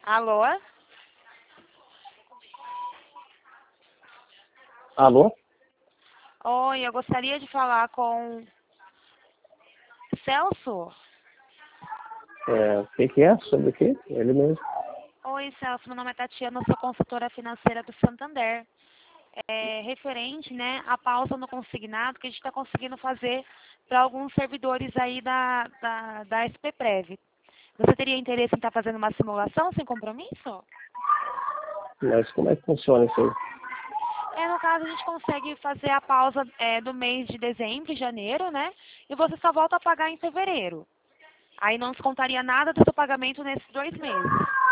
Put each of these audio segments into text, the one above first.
Alô? Alô? Oi, eu gostaria de falar com Celso. O que é? Sobre o quê? Ele mesmo. Oi, Celso, meu nome é Tatiana, eu sou consultora financeira do Santander. É referente, né, à pausa no consignado que a gente está conseguindo fazer para alguns servidores aí da SPPrev. Você teria interesse em estar fazendo uma simulação sem compromisso? Mas como é que funciona isso aí? No caso, a gente consegue fazer a pausa do mês de dezembro e janeiro, né? E você só volta a pagar em fevereiro. Aí não descontaria nada do seu pagamento nesses 2 meses.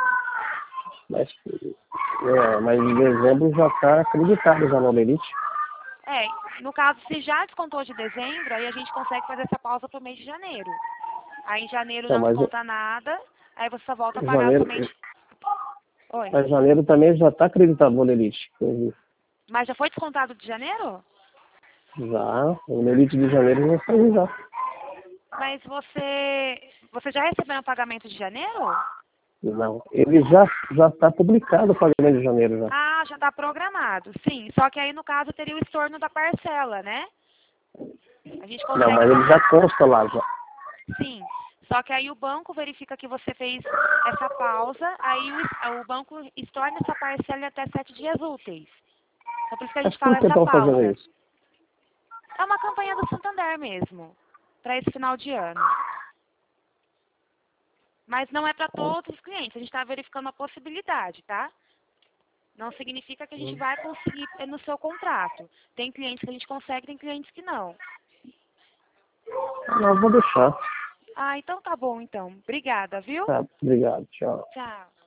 Mas em dezembro já está acreditado já no Olerite. No caso, se já descontou de dezembro, aí a gente consegue fazer essa pausa para o mês de janeiro. Aí em janeiro Então, não mas desconta nada, aí você só volta a pagar janeiro, somente... Oi. mas janeiro também já está acreditado no Olerite. Mas já foi descontado de janeiro? Já, o Olerite de janeiro já saiu já. Mas você já recebeu o pagamento de janeiro? Não, ele já está publicado o pagamento de janeiro já. Ah, já está programado, sim. Só que aí, no caso, teria o estorno da parcela, né? A gente Não, consegue mas ele já consta lá já. sim. Só que aí o banco verifica que você fez essa pausa, aí o banco estorna essa parcela em até 7 dias úteis. Então por isso que a gente Mas por fala que essa estão fazendo pausa. isso? É uma campanha do Santander mesmo, para esse final de ano. Mas não é para todos os clientes, a gente está verificando a possibilidade, tá? Não significa que a gente vai conseguir no seu contrato. Tem clientes que a gente consegue, tem clientes que não. Não, vou deixar. Ah, então tá bom então. Obrigada, viu? Tá, obrigado, tchau. Tchau.